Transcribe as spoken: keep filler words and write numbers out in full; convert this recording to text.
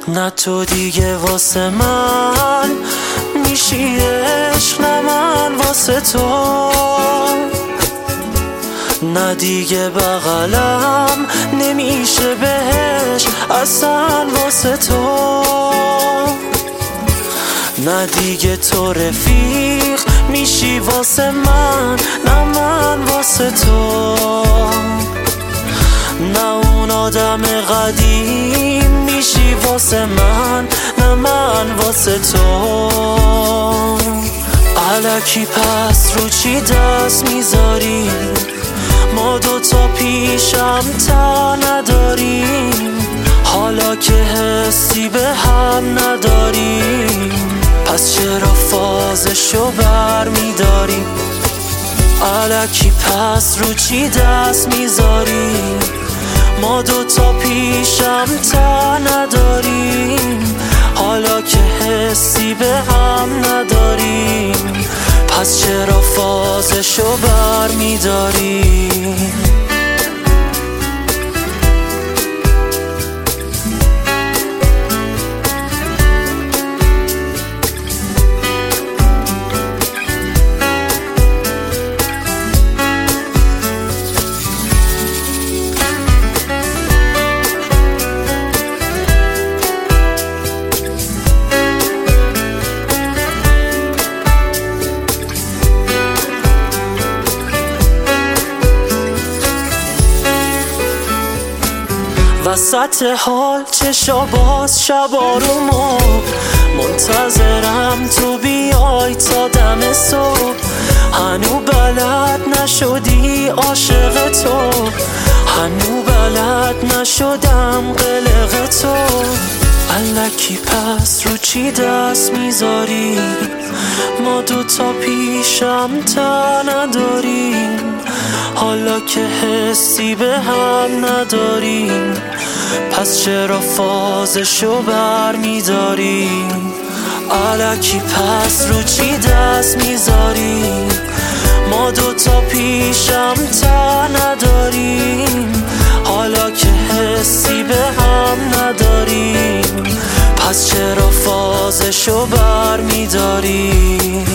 نه تو دیگه واسه من میشی عشق، نه من واسه تو. نه دیگه بغلم نمیشه بهش اصلا واسه تو. نه دیگه تو رفیق میشی واسه من، نه من واسه تو. نه اون آدم قدیم میشی واسه من، نه من واسه تو. الکی پس رو چی دست میذاری؟ ما دوتا پیشم تا نداریم، حالا که حسی به هم نداریم، پس چرا فازشو بر میداریم؟ الکی پس رو چی دست میذاری؟ ما دوتا پیشم تا نداریم، حالا که حسی به هم نداریم، پس چرا فازشو بر میداریم؟ وسط حال چشا باز شبا رو ما، منتظرم تو بیای تا دم صبح. هنو بلد نشدی عاشق تو، هنو بلد نشدم قلق تو. الکی پس رو چی دست میذاری؟ ما دوتا پیشم تا نداریم، حالا که حسی به هم نداریم، پس چرا فازشو بر میداریم؟ الکی پس رو چی دست میذاری؟ ما دوتا پیشم تا نداریم، حالا که حسی به هم نداریم، پس چرا فازشو بر میداریم؟